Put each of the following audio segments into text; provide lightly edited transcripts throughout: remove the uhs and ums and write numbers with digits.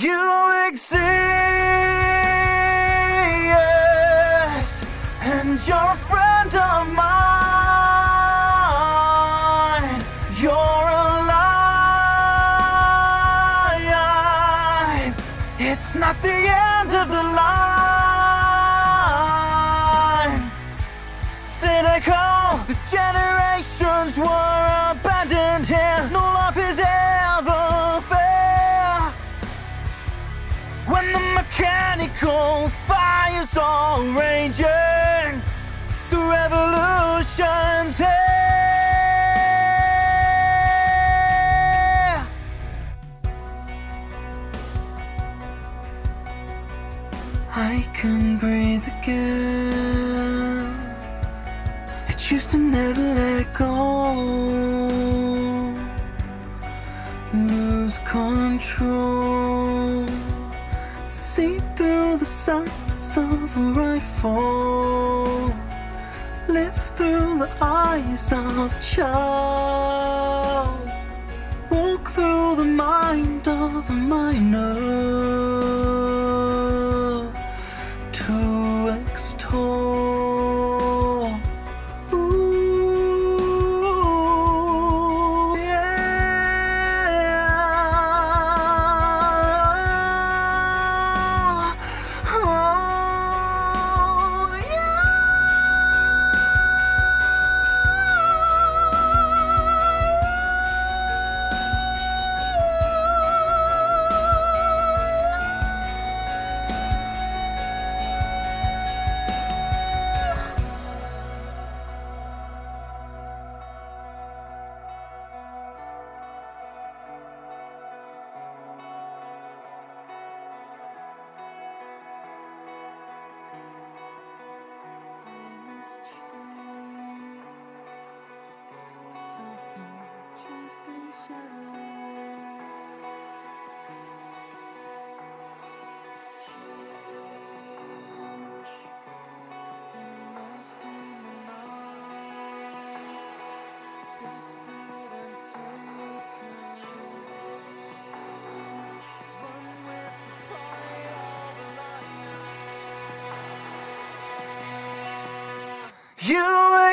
You exist, and you're a friend of mine. You're alive. It's not the end of the line. Cynical, the generations were abandoned here. No love is ever fair. When the mechanical fire's all raging, the revolution's here. I can breathe again. I choose to never let it go. Lose control. See through the sights of a rifle. Live through the eyes of a child. Walk through the mind of a minor. To extol. Ooh, yeah. Oh, yeah. You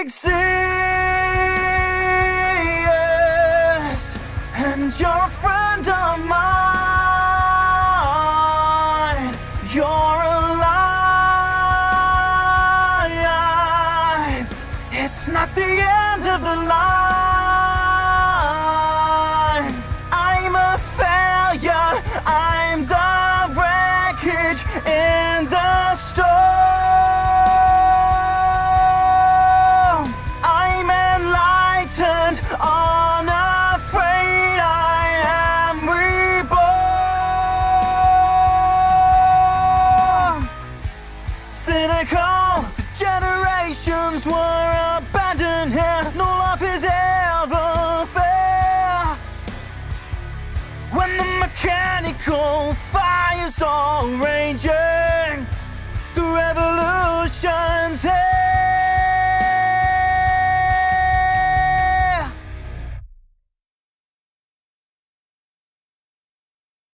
exist, and you're a friend of mine. You're alive. It's not the end of the line.